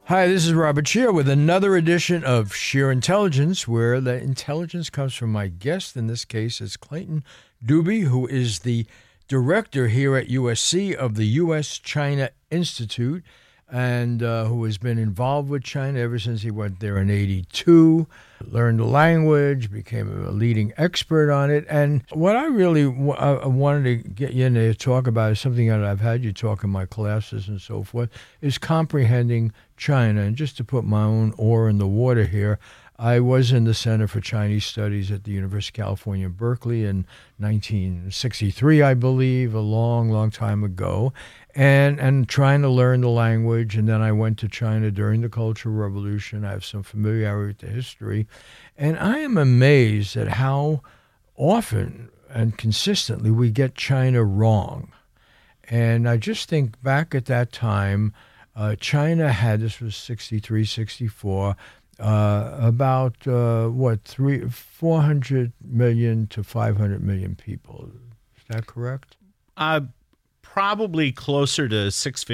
Hi, this is Robert Shear with another edition of Shear Intelligence, where the intelligence comes from my guest. In this case, it's Clayton Dubey, who is the director here at USC of the U.S.-China Institute, and who has been involved with China ever since he went there in '82, learned the language, became a leading expert on it. And what I really wanted to get you in to talk about is something that I've had you talk in my classes and so forth, is comprehending China. And just to put my own oar in the water here, I was in the Center for Chinese Studies at the University of California, Berkeley in 1963, I believe, a long, long time ago, and trying to learn the language. And then I went to China during the Cultural Revolution. I have some familiarity with the history. And I am amazed at how often and consistently we get China wrong. And I just think back at that time, China had, this was 63, 64, about 400 million to 500 million people. Is that correct? Probably closer to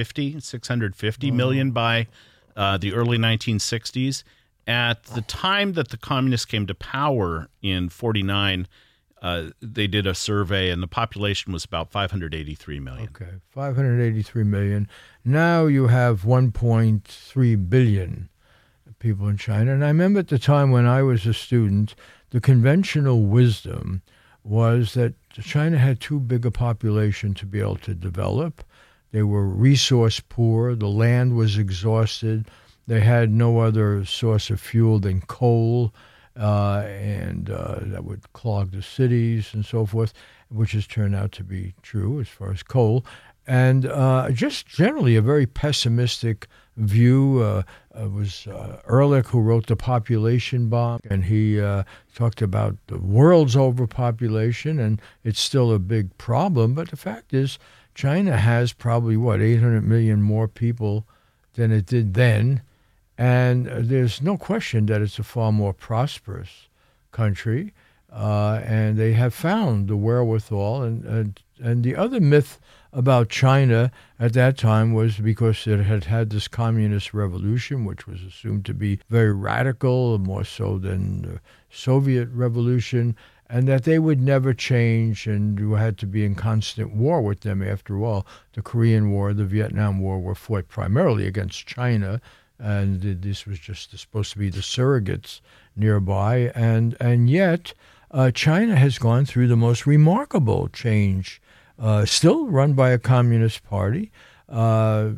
650 million by the early 1960s. At the time that the communists came to power in 49, they did a survey, and the population was about 583 million. Okay, 583 million. Now you have 1.3 billion people in China. And I remember at the time when I was a student, the conventional wisdom was that China had too big a population to be able to develop. They were resource poor. The land was exhausted. They had no other source of fuel than coal, and that would clog the cities and so forth, which has turned out to be true as far as coal. And just generally a very pessimistic view. It was Ehrlich who wrote The Population Bomb, and he talked about the world's overpopulation, and it's still a big problem. But the fact is, China has probably, 800 million more people than it did then, and there's no question that it's a far more prosperous country, and they have found the wherewithal. And the other myth about China at that time was because it had had this communist revolution, which was assumed to be very radical, more so than the Soviet revolution, and that they would never change, and you had to be in constant war with them. After all, the Korean War, the Vietnam War were fought primarily against China, and this was just supposed to be the surrogates nearby. And yet, China has gone through the most remarkable change, still run by a communist party, so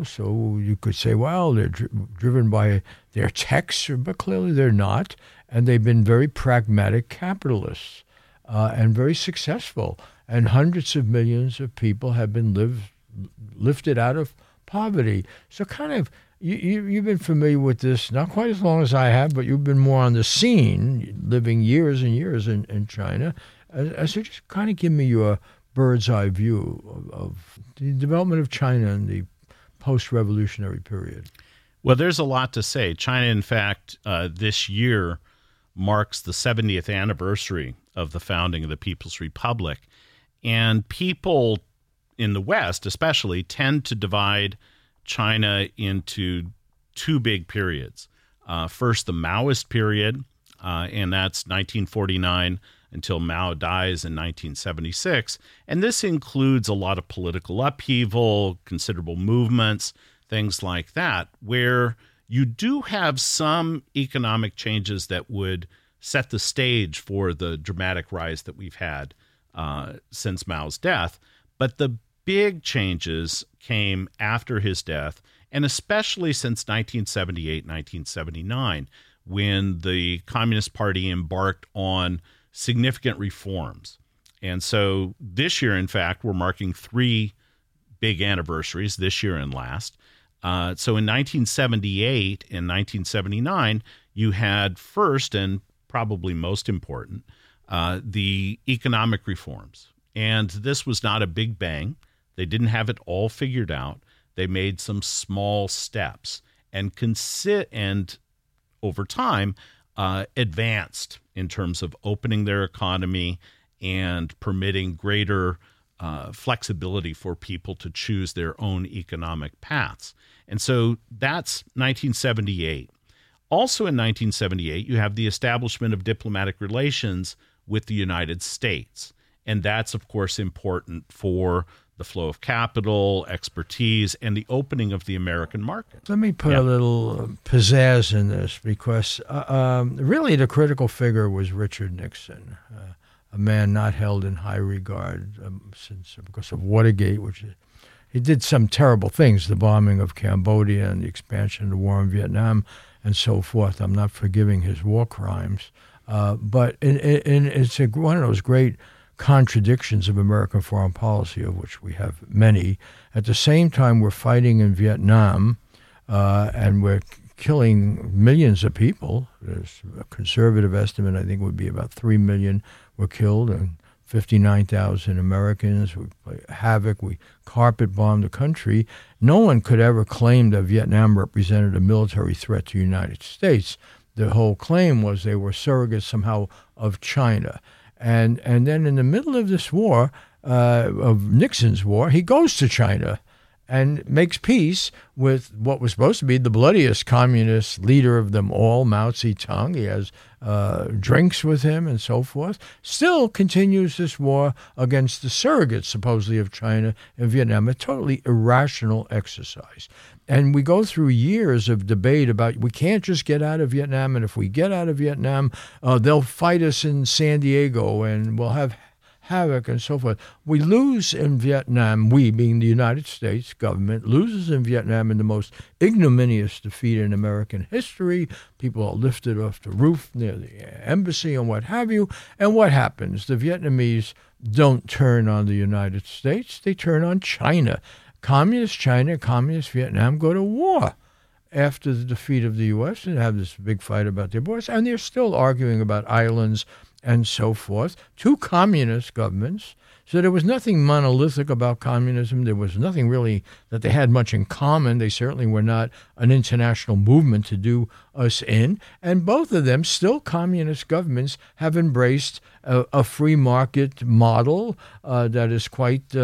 you could say, well, they're driven by their texts, but clearly they're not, and they've been very pragmatic capitalists and very successful, and hundreds of millions of people have been lifted out of poverty. So kind of, you've been familiar with this, not quite as long as I have, but you've been more on the scene, living years and years in China. So just kind of give me your bird's eye view of the development of China in the post-revolutionary period. Well, there's a lot to say. China, in fact, this year marks the 70th anniversary of the founding of the People's Republic. And people in the West especially tend to divide China into two big periods. First, the Maoist period, and that's 1949 until Mao dies in 1976. And this includes a lot of political upheaval, considerable movements, things like that, where you do have some economic changes that would set the stage for the dramatic rise that we've had since Mao's death. But the big changes came after his death, and especially since 1978, 1979, when the Communist Party embarked on significant reforms. And so this year, in fact, we're marking 3 big anniversaries, this year and last. So in 1978 and 1979, you had first, and probably most important, the economic reforms. And this was not a big bang. They didn't have it all figured out. They made some small steps and over time advanced in terms of opening their economy and permitting greater flexibility for people to choose their own economic paths. And so that's 1978. Also in 1978, you have the establishment of diplomatic relations with the United States. And that's, of course, important for the flow of capital, expertise, and the opening of the American market. Let me put a little pizzazz in this, because really the critical figure was Richard Nixon, a man not held in high regard because of Watergate, which he did some terrible things, the bombing of Cambodia and the expansion of the war in Vietnam and so forth. I'm not forgiving his war crimes. But it's one of those great contradictions of American foreign policy, of which we have many. At the same time, we're fighting in Vietnam, and we're killing millions of people. There's a conservative estimate, I think, would be about 3 million were killed, and 59,000 Americans. We play havoc. We carpet bombed the country. No one could ever claim that Vietnam represented a military threat to the United States. The whole claim was they were surrogates somehow of China. And then in the middle of this war, of Nixon's war, he goes to China and makes peace with what was supposed to be the bloodiest communist leader of them all, Mao Zedong. He has drinks with him and so forth. Still continues this war against the surrogates, supposedly, of China and Vietnam, a totally irrational exercise. And we go through years of debate about we can't just get out of Vietnam, and if we get out of Vietnam, they'll fight us in San Diego, and we'll have havoc and so forth. We lose in Vietnam, we being the United States government, loses in Vietnam in the most ignominious defeat in American history. People are lifted off the roof near the embassy and what have you. And what happens? The Vietnamese don't turn on the United States. They turn on China. Communist China, Communist Vietnam go to war after the defeat of the U.S. and have this big fight about their borders. And they're still arguing about islands and so forth. Two communist governments. So there was nothing monolithic about communism. There was nothing really that they had much in common. They certainly were not an international movement to do us in. And both of them, still communist governments, have embraced a free market model that is quite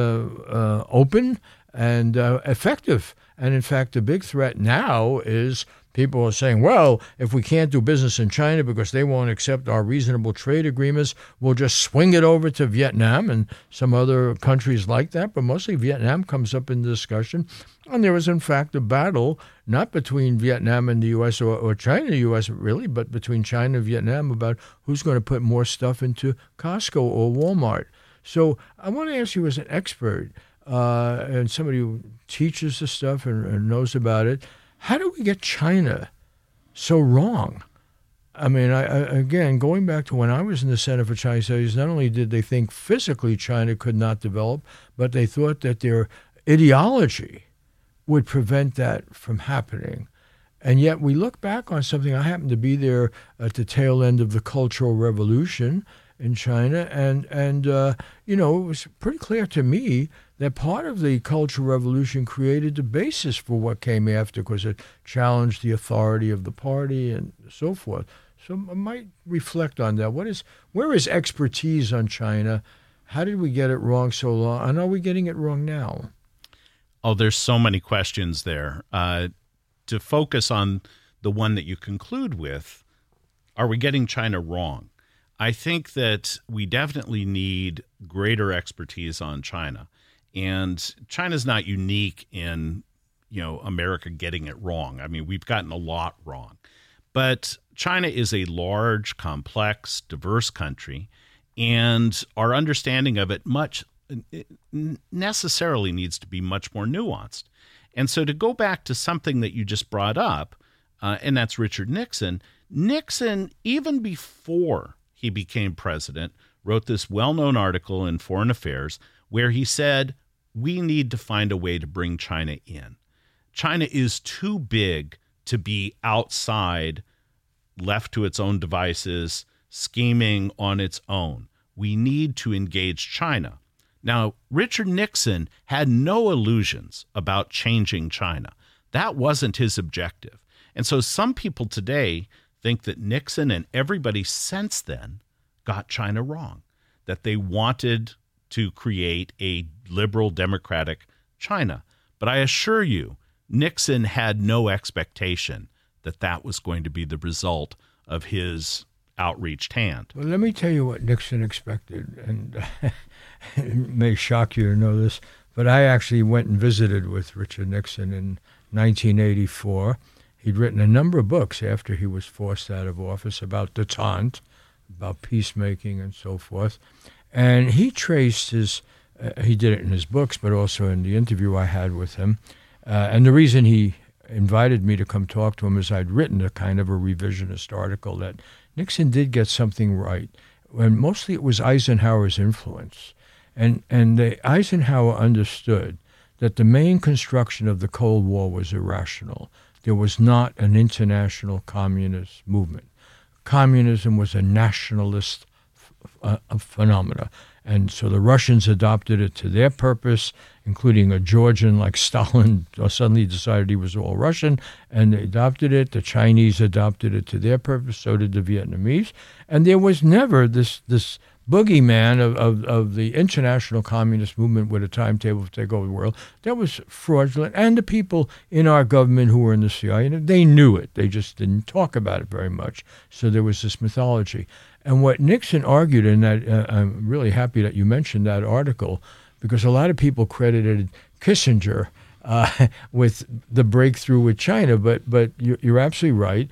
open and effective. And in fact, the big threat now is people are saying, well, if we can't do business in China because they won't accept our reasonable trade agreements, we'll just swing it over to Vietnam and some other countries like that. But mostly Vietnam comes up in the discussion. And there was, in fact, a battle, not between Vietnam and the U.S. or China and the U.S. really, but between China and Vietnam about who's going to put more stuff into Costco or Walmart. So I want to ask you, as an expert and somebody who teaches this stuff and knows about it, how do we get China so wrong? I mean, again, going back to when I was in the Center for Chinese Studies, not only did they think physically China could not develop, but they thought that their ideology would prevent that from happening. And yet we look back on something. I happened to be there at the tail end of the Cultural Revolution in China, and it was pretty clear to me that part of the Cultural Revolution created the basis for what came after, because it challenged the authority of the party and so forth. So I might reflect on that. Where is expertise on China? How did we get it wrong so long? And are we getting it wrong now? Oh, there's so many questions there. To focus on the one that you conclude with, are we getting China wrong? I think that we definitely need greater expertise on China. And China's not unique in, America getting it wrong. I mean, we've gotten a lot wrong. But China is a large, complex, diverse country, and our understanding of it necessarily needs to be much more nuanced. And so to go back to something that you just brought up, and that's Richard Nixon, even before he became president, wrote this well-known article in Foreign Affairs where he said, we need to find a way to bring China in. China is too big to be outside, left to its own devices, scheming on its own. We need to engage China. Now, Richard Nixon had no illusions about changing China. That wasn't his objective. And so some people today think that Nixon and everybody since then got China wrong, that they wanted to create a liberal democratic China. But I assure you, Nixon had no expectation that that was going to be the result of his outreached hand. Well, let me tell you what Nixon expected, and it may shock you to know this, but I actually went and visited with Richard Nixon in 1984. He'd written a number of books after he was forced out of office about détente, about peacemaking and so forth. And he traced he did it in his books, but also in the interview I had with him. And the reason he invited me to come talk to him is I'd written a kind of a revisionist article that Nixon did get something right. And mostly it was Eisenhower's influence. And Eisenhower understood that the main construction of the Cold War was irrational. There was not an international communist movement. Communism was a nationalist phenomena. And so the Russians adopted it to their purpose, including a Georgian like Stalin suddenly decided he was all Russian, and they adopted it. The Chinese adopted it to their purpose, so did the Vietnamese. And there was never this boogeyman of the international communist movement with a timetable to take over the world. That was fraudulent. And the people in our government who were in the CIA, they knew it. They just didn't talk about it very much. So there was this mythology. And what Nixon argued, and I'm really happy that you mentioned that article, because a lot of people credited Kissinger with the breakthrough with China, but you're absolutely right.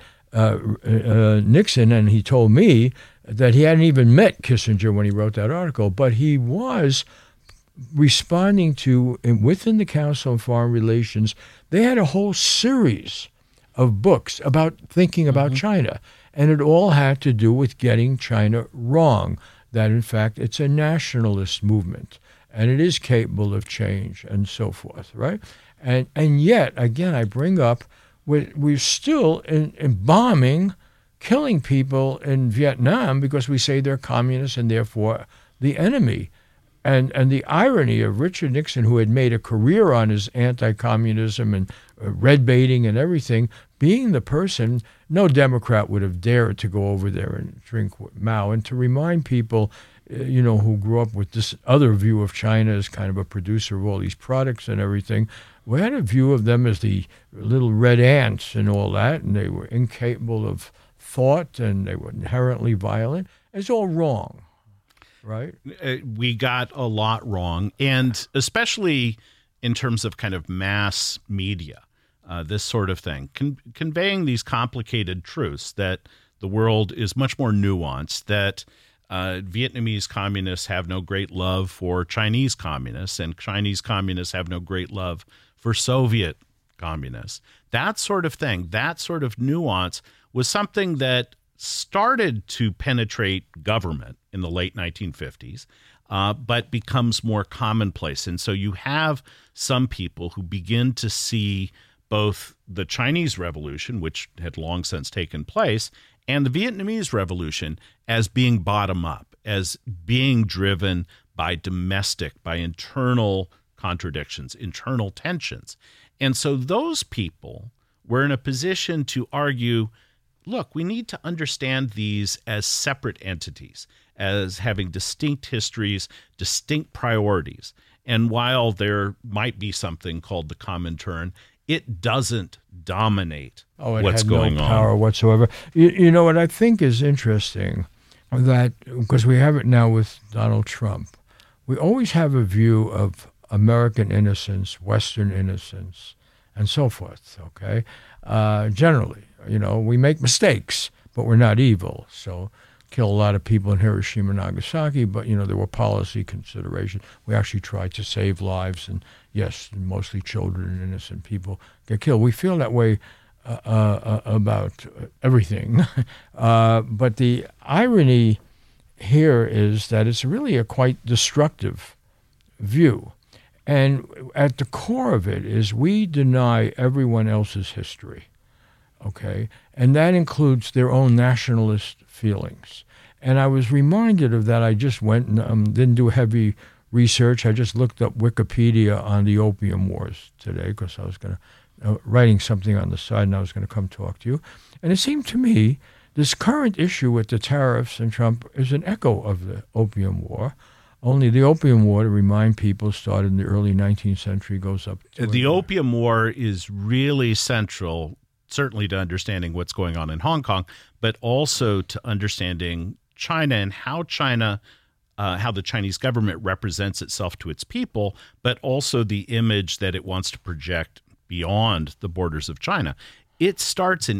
Nixon, and he told me that he hadn't even met Kissinger when he wrote that article, but he was responding to, within the Council on Foreign Relations, they had a whole series of books about thinking about China. And it all had to do with getting China wrong, that in fact it's a nationalist movement and it is capable of change and so forth, right? And yet, again, I bring up, we're still in bombing, killing people in Vietnam because we say they're communists and therefore the enemy. And the irony of Richard Nixon, who had made a career on his anti-communism and red baiting and everything, being the person, no Democrat would have dared to go over there and drink with Mao. And to remind people, who grew up with this other view of China as kind of a producer of all these products and everything, we had a view of them as the little red ants and all that, and they were incapable of thought and they were inherently violent. It's all wrong. Right. We got a lot wrong, and especially in terms of kind of mass media, this sort of thing, conveying these complicated truths that the world is much more nuanced, that Vietnamese communists have no great love for Chinese communists, and Chinese communists have no great love for Soviet communists. That sort of thing, that sort of nuance was something that started to penetrate government in the late 1950s, but becomes more commonplace. And so you have some people who begin to see both the Chinese Revolution, which had long since taken place, and the Vietnamese Revolution as being bottom up, as being driven by internal contradictions, internal tensions. And so those people were in a position to argue, look, we need to understand these as separate entities, as having distinct histories, distinct priorities. And while there might be something called the Comintern, it doesn't dominate what's going on. It had no power whatsoever. You know what I think is interesting, that because we have it now with Donald Trump, we always have a view of American innocence, Western innocence, and so forth, okay? Generally. We make mistakes, but we're not evil. So kill a lot of people in Hiroshima and Nagasaki, but, there were policy considerations. We actually tried to save lives, and yes, mostly children and innocent people get killed. We feel that way about everything. But the irony here is that it's really a quite destructive view. And at the core of it is we deny everyone else's history. Okay, and that includes their own nationalist feelings. And I was reminded of that. I just went and didn't do heavy research. I just looked up Wikipedia on the Opium Wars today because I was going to writing something on the side, and I was going to come talk to you. And it seemed to me this current issue with the tariffs and Trump is an echo of the Opium War. Only the Opium War, to remind people, started in the early 19th century, goes up to... The Opium War is really central, certainly to understanding what's going on in Hong Kong, but also to understanding China and how the Chinese government represents itself to its people, but also the image that it wants to project beyond the borders of China. It starts in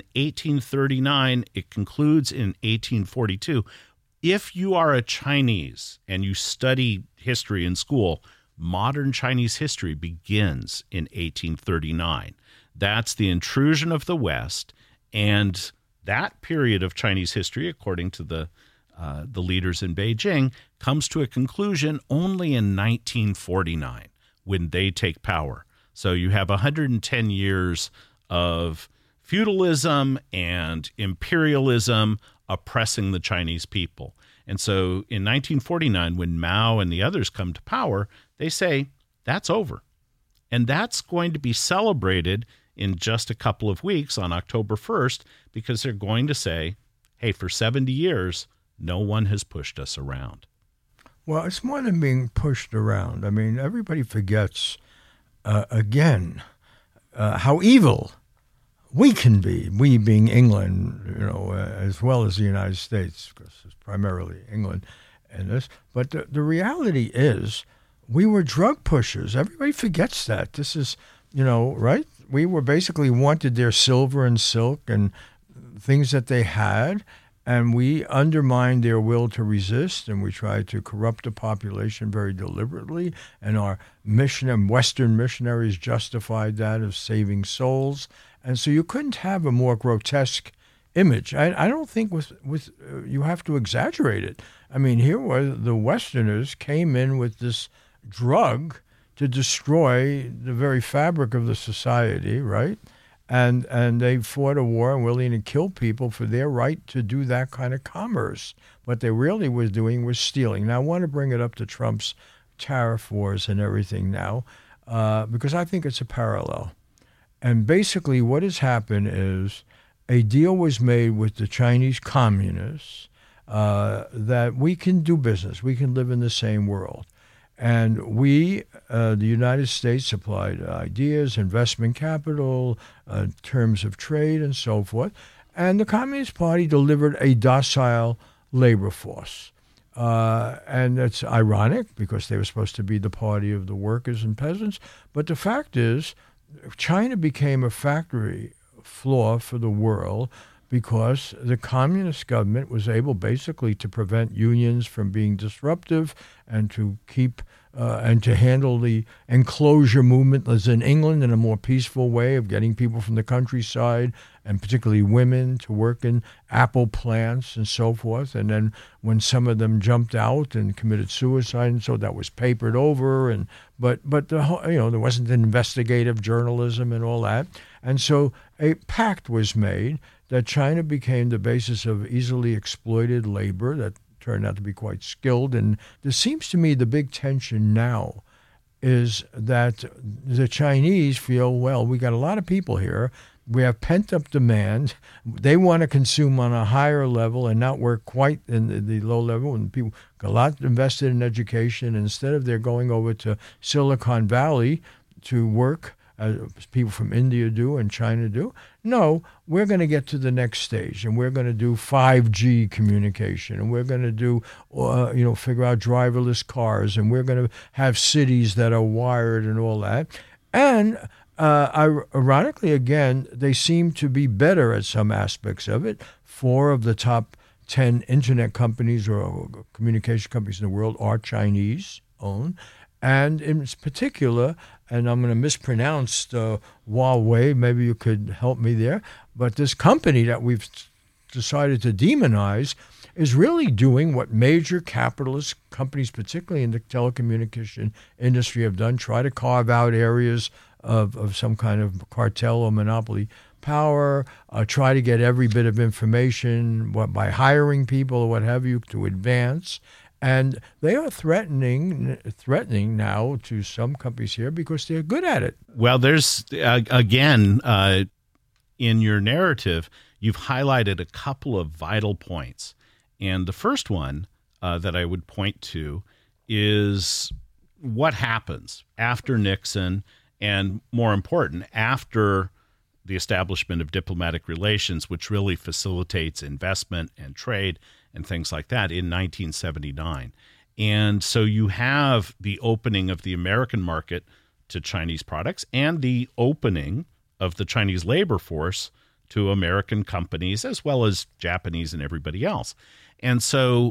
1839. It concludes in 1842. If you are a Chinese and you study history in school, modern Chinese history begins in 1839. That's the intrusion of the West, and that period of Chinese history, according to the leaders in Beijing, comes to a conclusion only in 1949 when they take power. So you have 110 years of feudalism and imperialism oppressing the Chinese people. And so in 1949, when Mao and the others come to power, they say, that's over. And that's going to be celebrated in just a couple of weeks on October 1st, because they're going to say, hey, for 70 years, no one has pushed us around. Well, it's more than being pushed around. I mean, everybody forgets, again, how evil we can be, we being England, as well as the United States, because it's primarily England in this. But the reality is we were drug pushers. Everybody forgets that. This is, right? We were basically wanted their silver and silk and things that they had, and we undermined their will to resist, and we tried to corrupt the population very deliberately, and our mission and Western missionaries justified that of saving souls. And so you couldn't have a more grotesque image. I don't think with you have to exaggerate it. I mean, here was the Westerners came in with this drug to destroy the very fabric of the society, right? And they fought a war and willing to kill people for their right to do that kind of commerce. What they really was doing was stealing. Now, I want to bring it up to Trump's tariff wars and everything now, because I think it's a parallel. And basically what has happened is a deal was made with the Chinese communists that we can do business. We can live in the same world. And we, the United States, supplied ideas, investment capital, terms of trade, and so forth. And the Communist Party delivered a docile labor force. And it's ironic because they were supposed to be the party of the workers and peasants. But the fact is, China became a factory floor for the world because the communist government was able basically to prevent unions from being disruptive and to keep and to handle the enclosure movement as in England in a more peaceful way of getting people from the countryside and particularly women to work in apple plants and so forth. And then when some of them jumped out and committed suicide and so that was papered over. And but the whole, there wasn't investigative journalism and all that. And so a pact was made that China became the basis of easily exploited labor that turned out to be quite skilled. And there seems to me the big tension now is that the Chinese feel, well, we got a lot of people here. We have pent-up demand. They want to consume on a higher level and not work quite in the low level. And people got a lot invested in education. Instead of they're going over to Silicon Valley to work, as people from India do and China do. No, we're going to get to the next stage, and we're going to do 5G communication, and we're going to do, figure out driverless cars, and we're going to have cities that are wired and all that. And ironically, again, they seem to be better at some aspects of it. 4 of the top 10 internet companies or communication companies in the world are Chinese-owned. And in particular, and I'm going to mispronounce Huawei, maybe you could help me there, but this company that we've decided to demonize is really doing what major capitalist companies, particularly in the telecommunication industry, have done, try to carve out areas of some kind of cartel or monopoly power, try to get every bit of information by hiring people or what have you to advance. And they are threatening now to some companies here because they're good at it. Well, there's, again, in your narrative, you've highlighted a couple of vital points. And the first one that I would point to is what happens after Nixon, and more important, after the establishment of diplomatic relations, which really facilitates investment and trade and things like that in 1979. And so you have the opening of the American market to Chinese products and the opening of the Chinese labor force to American companies as well as Japanese and everybody else. And so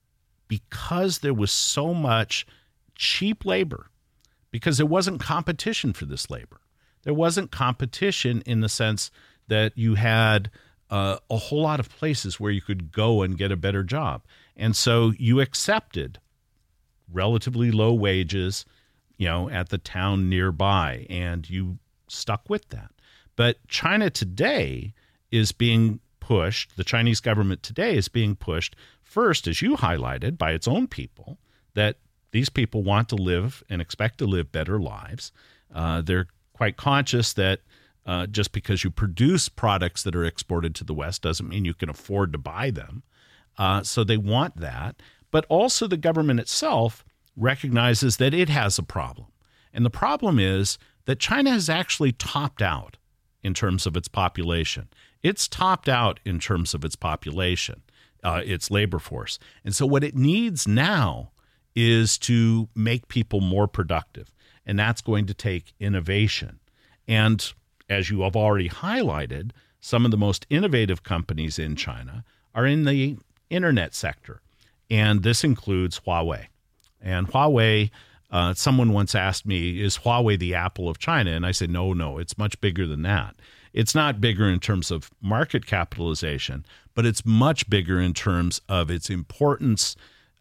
because there was so much cheap labor, because there wasn't competition for this labor, there wasn't competition in the sense that you had a whole lot of places where you could go and get a better job. And so you accepted relatively low wages, at the town nearby, and you stuck with that. But China today is being pushed, the Chinese government today is being pushed first, as you highlighted, by its own people, that these people want to live and expect to live better lives. They're quite conscious that just because you produce products that are exported to the West doesn't mean you can afford to buy them. So they want that. But also the government itself recognizes that it has a problem. And the problem is that China has actually topped out in terms of its population. It's topped out in terms of its population, its labor force. And so what it needs now is to make people more productive. And that's going to take innovation. And as you have already highlighted, some of the most innovative companies in China are in the internet sector. And this includes Huawei. And Huawei, someone once asked me, is Huawei the Apple of China? And I said, no, it's much bigger than that. It's not bigger in terms of market capitalization, but it's much bigger in terms of its importance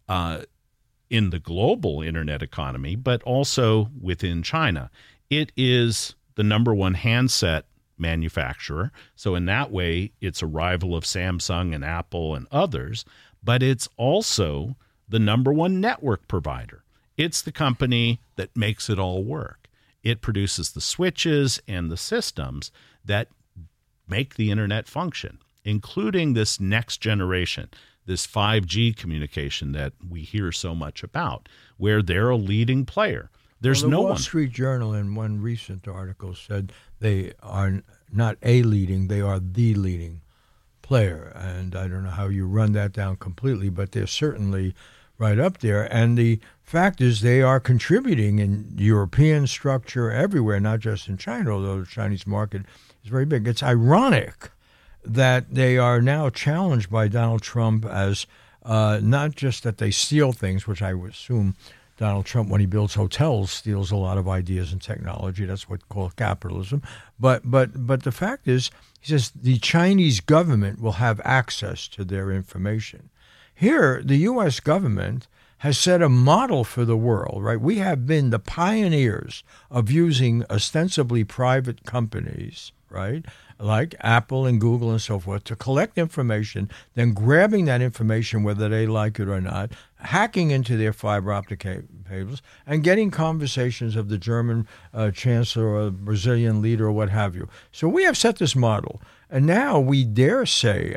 in the global internet economy, but also within China. It is the number one handset manufacturer. So in that way, it's a rival of Samsung and Apple and others, but it's also the number one network provider. It's the company that makes it all work. It produces the switches and the systems that make the internet function, including this next generation, this 5G communication that we hear so much about, where they're a leading player. There's no one. The Wall Street Journal in one recent article said they are not a leading, they are the leading player. And I don't know how you run that down completely, but they're certainly right up there. And the fact is they are contributing in European structure everywhere, not just in China, although the Chinese market is very big. It's ironic that they are now challenged by Donald Trump as not just that they steal things, which I would assume Donald Trump, when he builds hotels, steals a lot of ideas and technology. That's what's called capitalism. But the fact is, he says the Chinese government will have access to their information. Here, the U.S. government has set a model for the world, right? We have been the pioneers of using ostensibly private companies, right, like Apple and Google and so forth, to collect information, then grabbing that information, whether they like it or not, hacking into their fiber optic cables, and getting conversations of the German chancellor or Brazilian leader or what have you. So we have set this model. And now we dare say,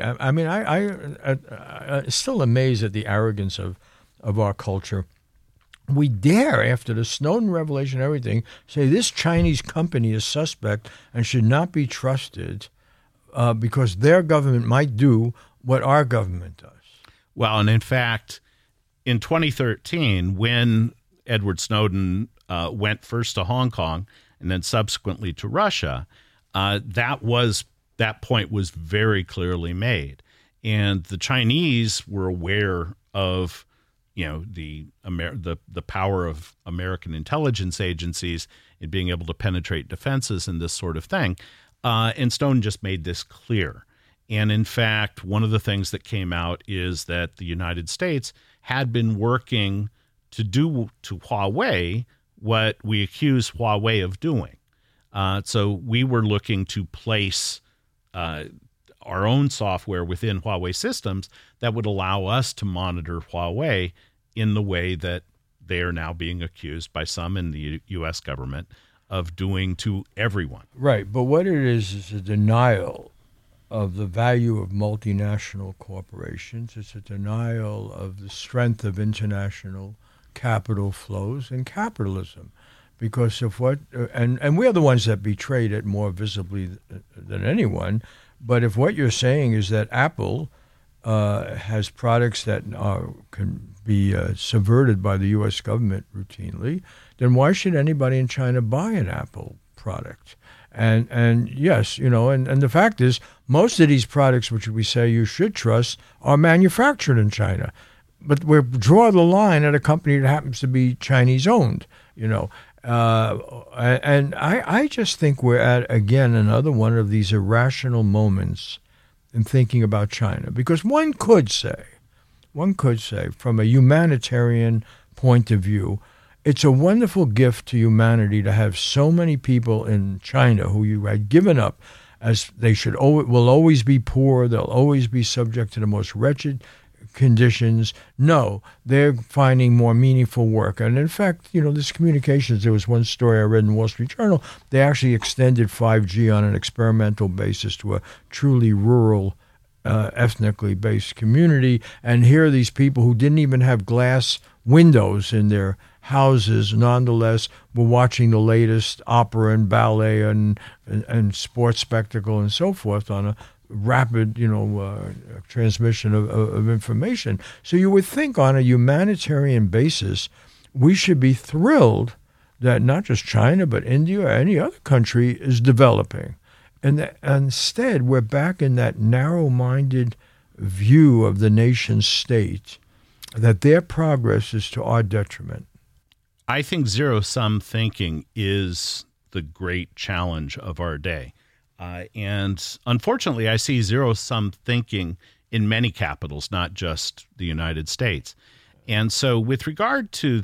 I'm still amazed at the arrogance of our culture. We dare, after the Snowden revelation and everything, say this Chinese company is suspect and should not be trusted because their government might do what our government does. Well, and in fact, in 2013, when Edward Snowden went first to Hong Kong and then subsequently to Russia, that point was very clearly made. And the Chinese were aware of the power of American intelligence agencies in being able to penetrate defenses and this sort of thing. And Snowden just made this clear. And in fact, one of the things that came out is that the United States had been working to do to Huawei what we accuse Huawei of doing. So we were looking to place our own software within Huawei systems that would allow us to monitor Huawei in the way that they are now being accused by some in the U.S. government of doing to everyone. Right, but what it is a denial of the value of multinational corporations. It's a denial of the strength of international capital flows in capitalism. Because of what, and we're the ones that betrayed it more visibly than anyone. But if what you're saying is that Apple has products that can be subverted by the U.S. government routinely, then why should anybody in China buy an Apple product? And yes, and the fact is, most of these products which we say you should trust are manufactured in China. But we draw the line at a company that happens to be Chinese owned, and I just think we're at, again, another one of these irrational moments in thinking about China. Because one could say, from a humanitarian point of view, it's a wonderful gift to humanity to have so many people in China who you had given up as they will always be poor, they'll always be subject to the most wretched conditions. No, they're finding more meaningful work. And in fact, this communications, there was one story I read in the Wall Street Journal, they actually extended 5G on an experimental basis to a truly rural, ethnically based community. And here are these people who didn't even have glass windows in their houses, nonetheless, were watching the latest opera and ballet and sports spectacle and so forth on a rapid, transmission of information. So you would think on a humanitarian basis, we should be thrilled that not just China, but India or any other country is developing. And instead, we're back in that narrow-minded view of the nation state, that their progress is to our detriment. I think zero-sum thinking is the great challenge of our day. And unfortunately, I see zero-sum thinking in many capitals, not just the United States. And so with regard to,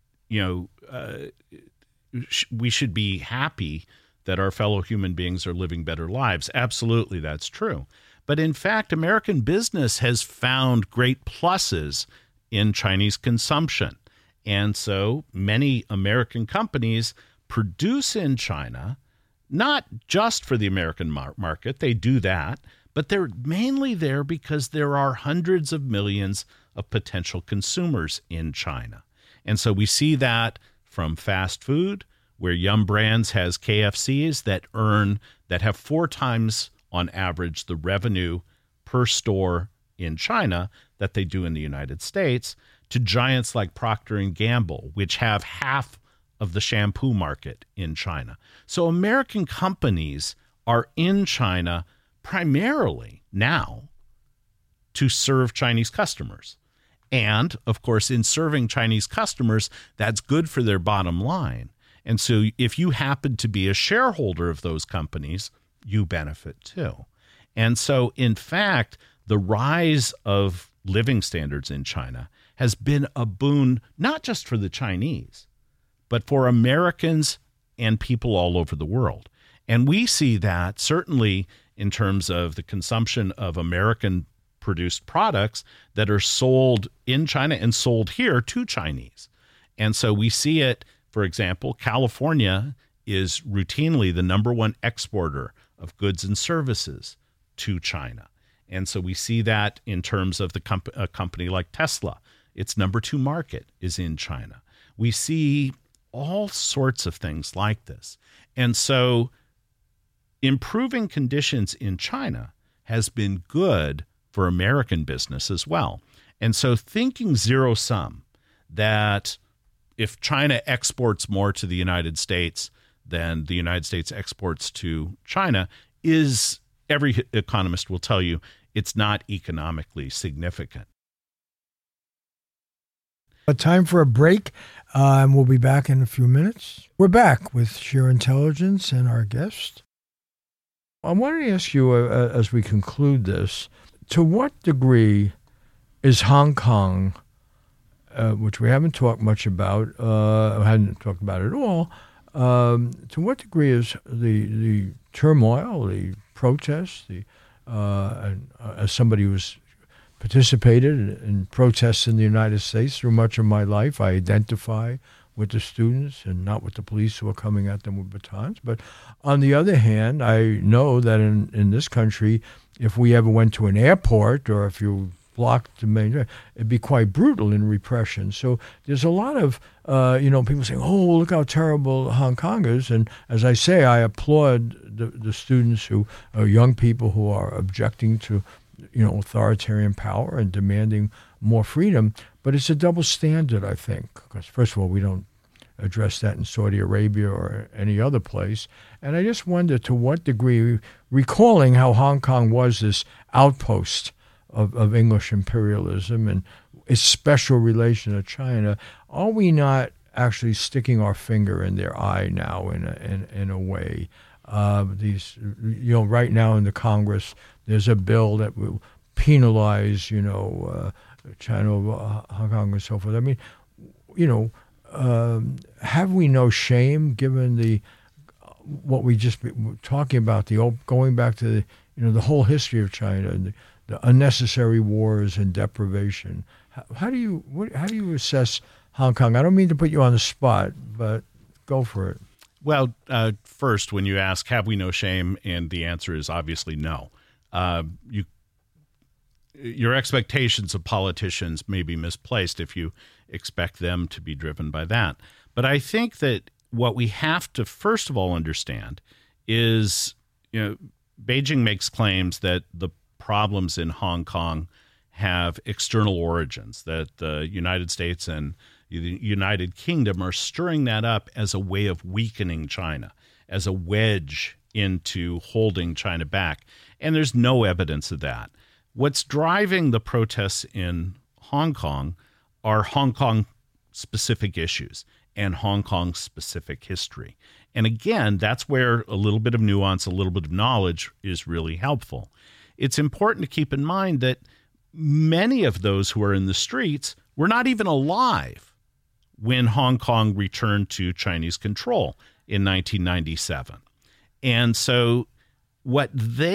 we should be happy that our fellow human beings are living better lives. Absolutely, that's true. But in fact, American business has found great pluses in Chinese consumption. And so many American companies produce in China, not just for the American market, they do that, but they're mainly there because there are hundreds of millions of potential consumers in China. And so we see that from fast food, where Yum Brands has KFCs that have 4 times on average the revenue per store in China that they do in the United States, to giants like Procter & Gamble, which have half of the shampoo market in China. So American companies are in China primarily now to serve Chinese customers. And, of course, in serving Chinese customers, that's good for their bottom line. And so if you happen to be a shareholder of those companies, you benefit too. And so, in fact, the rise of living standards in China has been a boon, not just for the Chinese, but for Americans and people all over the world. And we see that certainly in terms of the consumption of American-produced products that are sold in China and sold here to Chinese. And so we see it, for example, California is routinely the #1 exporter of goods and services to China. And so we see that in terms of a company like Tesla. Its #2 market is in China. We see all sorts of things like this. And so improving conditions in China has been good for American business as well. And so thinking zero sum, that if China exports more to the United States than the United States exports to China, is, every economist will tell you, it's not economically significant. Time for a break, and we'll be back in a few minutes. We're back with Sheer Intelligence and our guest. I wanted to ask you, as we conclude this, to what degree is Hong Kong, which we haven't talked much about, hadn't talked about at all, to what degree is the turmoil, the protests, and as somebody who's participated in protests in the United States through much of my life, I identify with the students and not with the police who are coming at them with batons. But on the other hand, I know that in this country, if we ever went to an airport or if you blocked the main, it'd be quite brutal in repression. So there's a lot of, people saying, oh, look how terrible Hong Kong is. And as I say, I applaud the students who are young people who are objecting to, authoritarian power and demanding more freedom. But it's a double standard, I think, because first of all, we don't address that in Saudi Arabia or any other place. And I just wonder to what degree, recalling how Hong Kong was this outpost of English imperialism and its special relation to China, are we not actually sticking our finger in their eye now in a way? Right now in the Congress, there's a bill that will penalize, China, Hong Kong, and so forth. I mean, have we no shame given what we just been talking about, going back to the whole history of China and the unnecessary wars and deprivation? How do you assess Hong Kong? I don't mean to put you on the spot, but go for it. Well, first, when you ask, have we no shame? And the answer is obviously no. Your expectations of politicians may be misplaced if you expect them to be driven by that. But I think that what we have to first of all understand is, Beijing makes claims that the problems in Hong Kong have external origins, that the United States and the United Kingdom are stirring that up as a way of weakening China, as a wedge into holding China back. And there's no evidence of that. What's driving the protests in Hong Kong are Hong Kong-specific issues and Hong Kong-specific history. And again, that's where a little bit of nuance, a little bit of knowledge is really helpful. It's important to keep in mind that many of those who are in the streets were not even alive when Hong Kong returned to Chinese control in 1997. And so what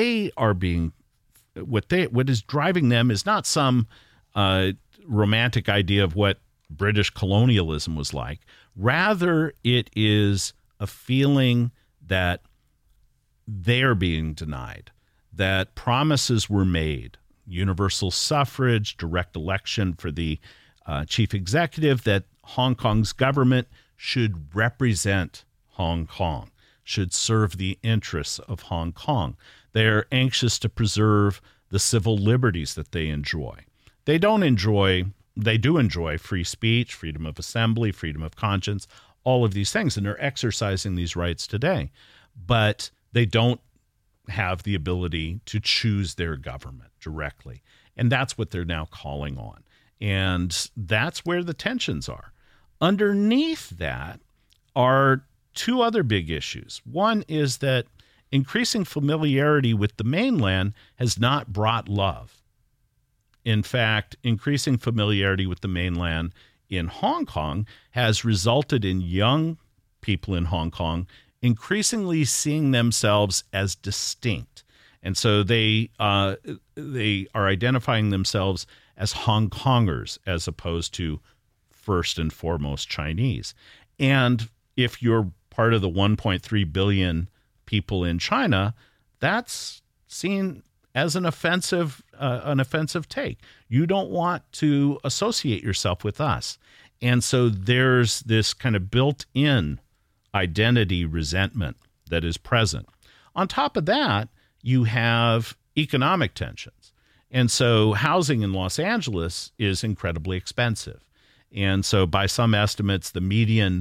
is driving them is not some romantic idea of what British colonialism was like. Rather, it is a feeling that they're being denied, that promises were made, universal suffrage, direct election for the chief executive, that Hong Kong's government should represent Hong Kong, should serve the interests of Hong Kong. They're anxious to preserve the civil liberties that they enjoy. They do enjoy free speech, freedom of assembly, freedom of conscience, all of these things, and they're exercising these rights today. But they don't have the ability to choose their government directly. And that's what they're now calling on. And that's where the tensions are. Underneath that are two other big issues. One is that increasing familiarity with the mainland has not brought love. In fact, increasing familiarity with the mainland in Hong Kong has resulted in young people in Hong Kong increasingly seeing themselves as distinct. And so they are identifying themselves as Hong Kongers as opposed to first and foremost Chinese. And if you're part of the 1.3 billion people in China, that's seen as an offensive take. You don't want to associate yourself with us. And so there's this kind of built-in identity resentment that is present. On top of that, you have economic tensions. And so housing in Los Angeles is incredibly expensive. And so by some estimates, the median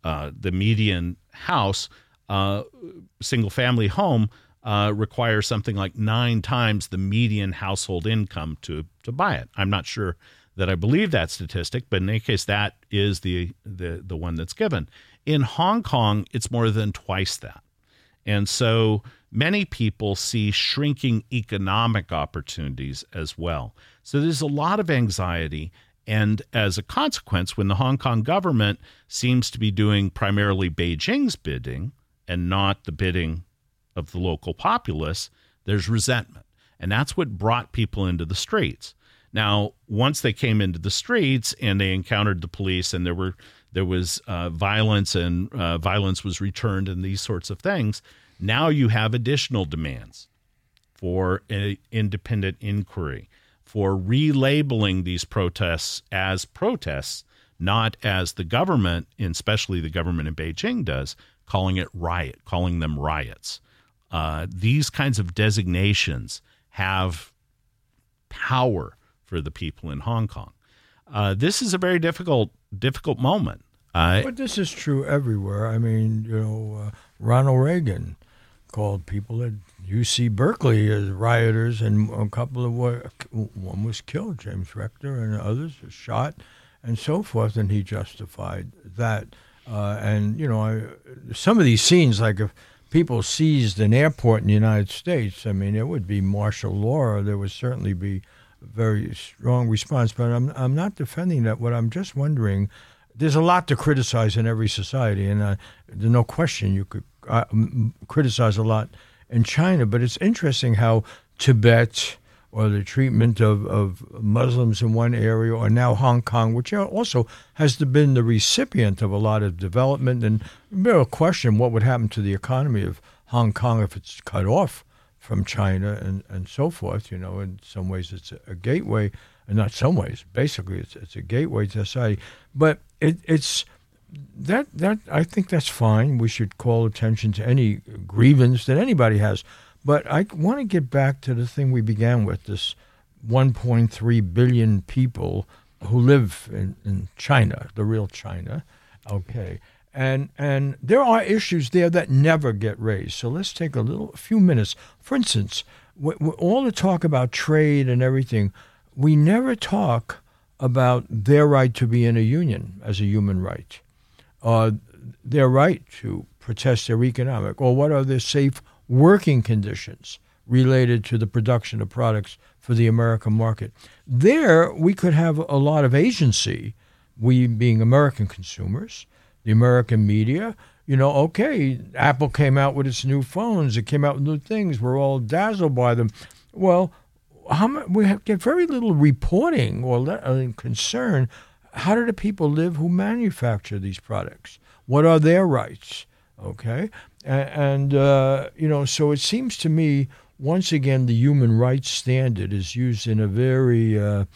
house, single-family home, requires something like 9 times the median household income to buy it. I'm not sure that I believe that statistic, but in any case, that is the one that's given. In Hong Kong, it's more than twice that. And so many people see shrinking economic opportunities as well. So there's a lot of anxiety. And as a consequence, when the Hong Kong government seems to be doing primarily Beijing's bidding and not the bidding of the local populace, there's resentment. And that's what brought people into the streets. Now, once they came into the streets and they encountered the police and there was violence and violence was returned and these sorts of things, now you have additional demands for an independent inquiry, for relabeling these protests as protests, not as the government, and especially the government in Beijing does, calling them riots. These kinds of designations have power for the people in Hong Kong. This is a very difficult moment. But this is true everywhere. I mean, Ronald Reagan called people at UC Berkeley as rioters, and a couple of one was killed, James Rector, and others were shot, and so forth, and he justified that. Some of these scenes, like if people seized an airport in the United States, I mean, it would be martial law, or there would certainly be a very strong response. But I'm not defending that. What I'm just wondering, there's a lot to criticize in every society, and there's no question you could criticize a lot in China. But it's interesting how Tibet, or the treatment of Muslims in one area, or now Hong Kong, which also has been the recipient of a lot of development. And real question, what would happen to the economy of Hong Kong if it's cut off from China and so forth? In some ways it's a gateway, and not some ways, basically it's a gateway to society. But it's that I think that's fine. We should call attention to any grievance that anybody has. But I want to get back to the thing we began with, this 1.3 billion people who live in China, the real China. Okay. And there are issues there that never get raised. So let's take a few minutes. For instance, all the talk about trade and everything, we never talk about their right to be in a union as a human right, their right to protest their economic, or what are their safe working conditions related to the production of products for the American market. There, we could have a lot of agency, we being American consumers, the American media. Okay, Apple came out with its new phones, it came out with new things, we're all dazzled by them. Well, we get very little reporting or concern. How do the people live who manufacture these products? What are their rights? Okay? And so it seems to me, once again, the human rights standard is used in a very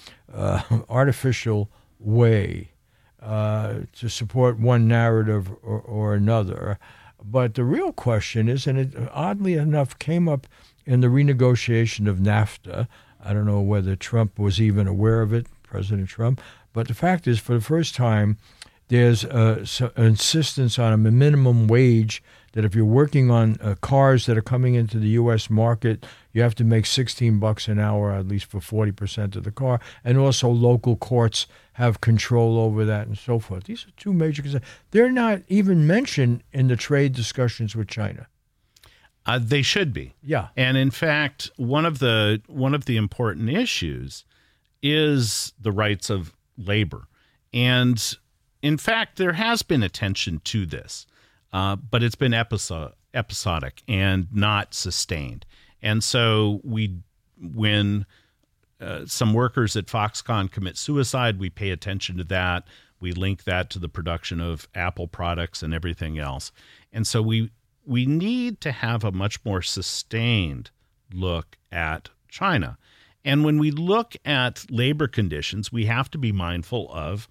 artificial way to support one narrative or another. But the real question is, and it oddly enough came up in the renegotiation of NAFTA. I don't know whether Trump was even aware of it, President Trump. But the fact is, for the first time, there's insistence on a minimum wage, that if you're working on cars that are coming into the U.S. market, you have to make $16 an hour, at least for 40% of the car. And also local courts have control over that and so forth. These are two major concerns. They're not even mentioned in the trade discussions with China. They should be. Yeah. And in fact, one of the important issues is the rights of labor. And in fact, there has been attention to this, but it's been episodic and not sustained. And so when some workers at Foxconn commit suicide, we pay attention to that. We link that to the production of Apple products and everything else. And so we need to have a much more sustained look at China. And when we look at labor conditions, we have to be mindful of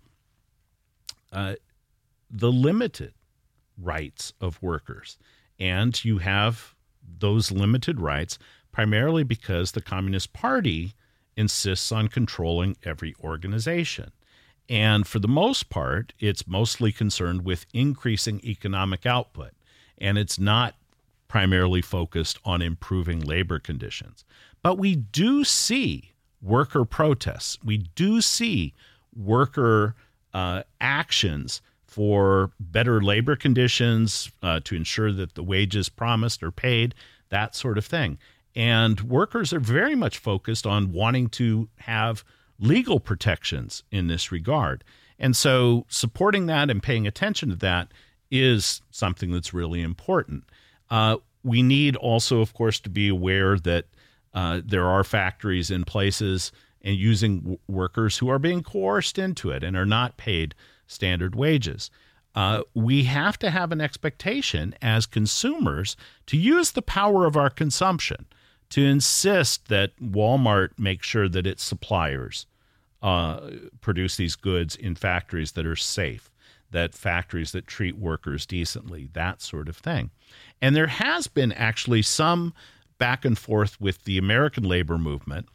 the limited rights of workers. And you have those limited rights primarily because the Communist Party insists on controlling every organization. And for the most part, it's mostly concerned with increasing economic output. And it's not primarily focused on improving labor conditions. But we do see worker protests. We do see worker actions for better labor conditions, to ensure that the wages promised are paid, that sort of thing. And workers are very much focused on wanting to have legal protections in this regard. And so supporting that and paying attention to that is something that's really important. We need also, of course, to be aware that there are factories in places and using workers who are being coerced into it and are not paid standard wages. We have to have an expectation as consumers to use the power of our consumption to insist that Walmart make sure that its suppliers produce these goods in factories that are safe, that factories that treat workers decently, that sort of thing. And there has been actually some back and forth with the American labor movement.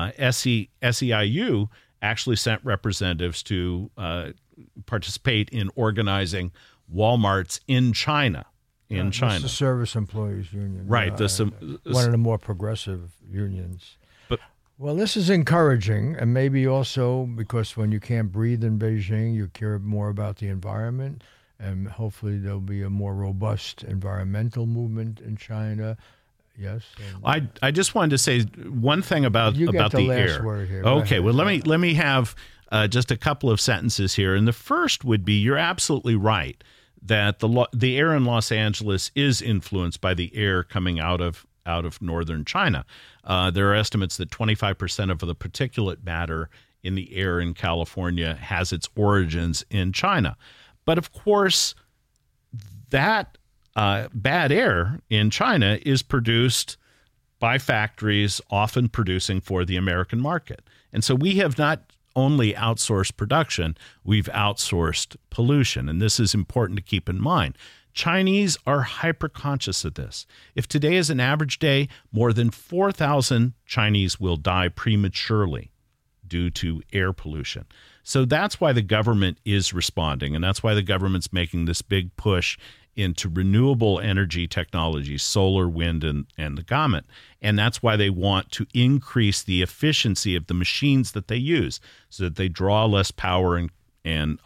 SEIU actually sent representatives to participate in organizing Walmarts in China. That's the Service Employees Union. Right. One of the more progressive unions. But well, this is encouraging, and maybe also because when you can't breathe in Beijing, you care more about the environment, and hopefully there'll be a more robust environmental movement in China. Yes. I just wanted to say one thing about the last air. Word here. Okay. Well, let me have just a couple of sentences here, and the first would be you're absolutely right that the air in Los Angeles is influenced by the air coming out of northern China. There are estimates that 25% of the particulate matter in the air in California has its origins in China. But of course, that bad air in China is produced by factories often producing for the American market. And so we have not only outsourced production, we've outsourced pollution. And this is important to keep in mind. Chinese are hyper-conscious of this. If today is an average day, more than 4,000 Chinese will die prematurely due to air pollution. So that's why the government is responding, and that's why the government's making this big push into renewable energy technologies, solar, wind, and the gamut. And that's why they want to increase the efficiency of the machines that they use so that they draw less power and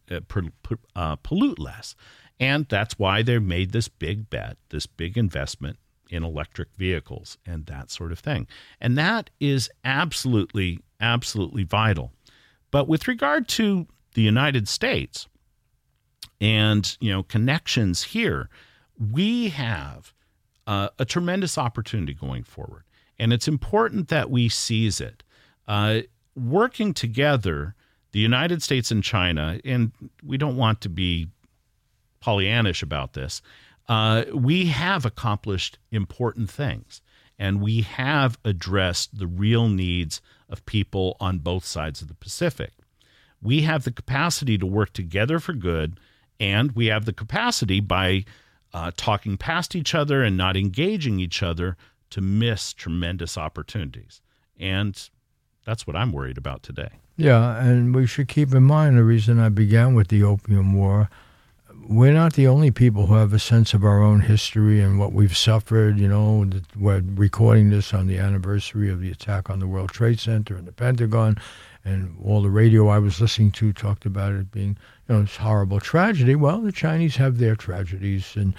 pollute less. And that's why they've made this big bet, this big investment in electric vehicles and that sort of thing. And that is absolutely, absolutely vital. But with regard to the United States and, connections here, we have a tremendous opportunity going forward. And it's important that we seize it. Working together, the United States and China, and we don't want to be Pollyannish about this, we have accomplished important things, and we have addressed the real needs of people on both sides of the Pacific. We have the capacity to work together for good, and we have the capacity by talking past each other and not engaging each other to miss tremendous opportunities. And that's what I'm worried about today. Yeah, and we should keep in mind the reason I began with the Opium War. We're not the only people who have a sense of our own history and what we've suffered. We're recording this on the anniversary of the attack on the World Trade Center and the Pentagon, and all the radio I was listening to talked about it being, this horrible tragedy. Well, the Chinese have their tragedies, and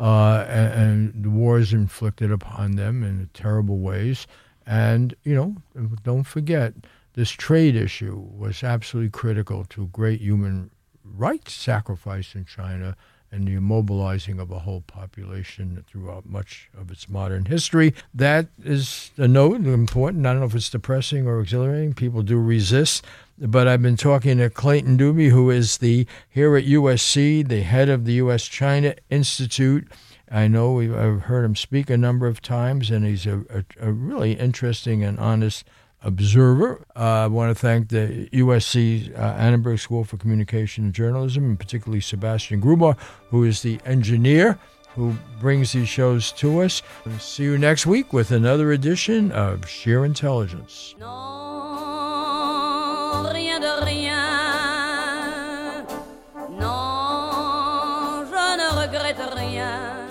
the wars inflicted upon them in terrible ways. And, don't forget, this trade issue was absolutely critical to great human rights sacrifice in China and the immobilizing of a whole population throughout much of its modern history. That is a note, important. I don't know if it's depressing or exhilarating. People do resist. But I've been talking to Clayton Dubey, who is here at USC, the head of the U.S.-China Institute. I know I've heard him speak a number of times, and he's a really interesting and honest observer. I want to thank the USC Annenberg School for Communication and Journalism, and particularly Sebastian Gruber, who is the engineer who brings these shows to us. We'll see you next week with another edition of Sheer Intelligence. Non, rien de rien. Non, je ne regrette rien.